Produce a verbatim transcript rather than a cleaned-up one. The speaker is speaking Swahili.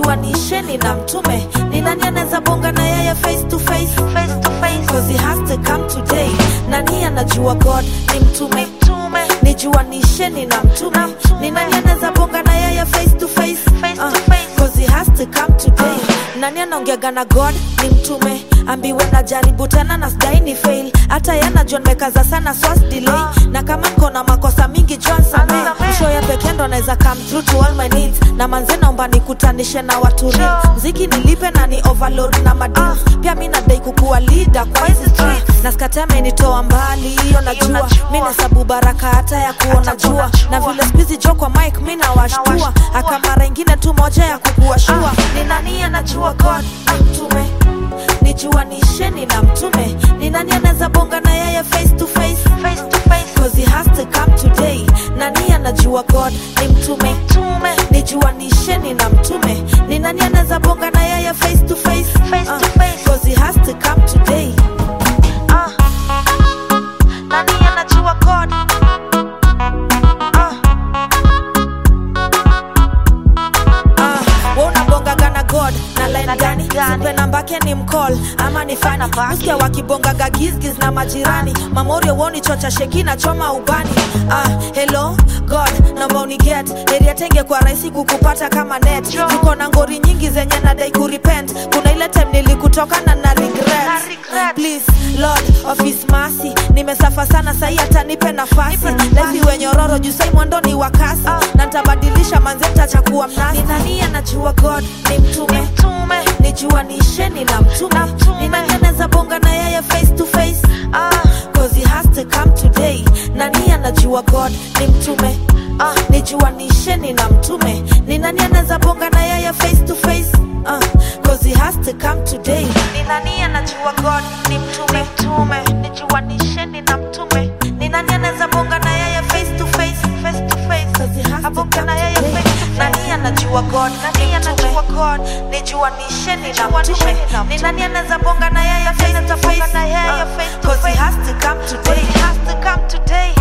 nijuanisheni na mtume. Ni nani anaweza bonga na yeye face to face? Face to face, cause he has to come today. Nani anajua God ni mtume? Nijuanisheni na mtume. Ni nani anaweza bonga na yeye face to face? Face to face, cause he has to come today. Nani anaongeaga na God ni mtume. Ambiwe na jaribu tena na sidai ni fail. Hata yana John mekaza sana so delay. Na kama kona makosa mingi John same. Mwisho ya pekee ndo naweza come through to all my needs. Na manze naomba nikutanishe na watu real. Mziki nilipe na ni overload na madeals. Pia mimi nadai kukuwa leader kwa hizi streets. Na skateme nitoa mbali hiyo najua. Mimi nasabu baraka hata ya kuona jua. Na vile squeezy jo kwa mic mimi nawashtua. Aka mara ingine tu moja ya kukuwa shua. Ni nani anajua God ni mtume. Nijuanisheni na mtume. Ni nani anaweza bonga na yeye face to face? Face to face, cause he has to come today. Nani anajua God ni mtume. Nijuanisheni na mtume. Ni nani anaweza bonga na yeye face to face? Face to face, cause he has to come today. Ah, nani anajua God? Ah, ah, wona bonga gana God na line gani? Sipe nambake ni mcall ama ni fani. Usikia wakibonga gagizgiz na majirani. Mamorio woni chocha sheki na choma ubani. Ah, hello God, naomba uniget. Area tenge kwa rahisi kukupata kama net. Tuko na ngori nyingi zenye nadai kurepent. Kuna ile time nilikutoka na na regret. Please Lord of his mercy, nimesafa sana sahi hata nipe nafasi. Lesi wenyororo juu sai mwendo ni wakasi. Na nitabadilisha manze nitachakuwa mnasi. Ni nani anajua God ni mtume. Nijuanisheni na mtume. Ni nani anaweza bonga na yeye face to face? Ah, cause he has to come today. Nani anajua God ni mtume. Ah, nijuanisheni na mtume. Ni nani anaweza bonga na yeye face to face? Ah, cause he has to come today. Ni nani anajua God ni mtume. Nijuanisheni na mtume. Ni nani anaweza bonga na yeye face to face? Face to face, cause he has to come today. Nani anajua God ni anajua God. Nijuanisheni na mtume. Ni nani anaweza bonga na yeye face to face? Cause he has to come today. He has to come today.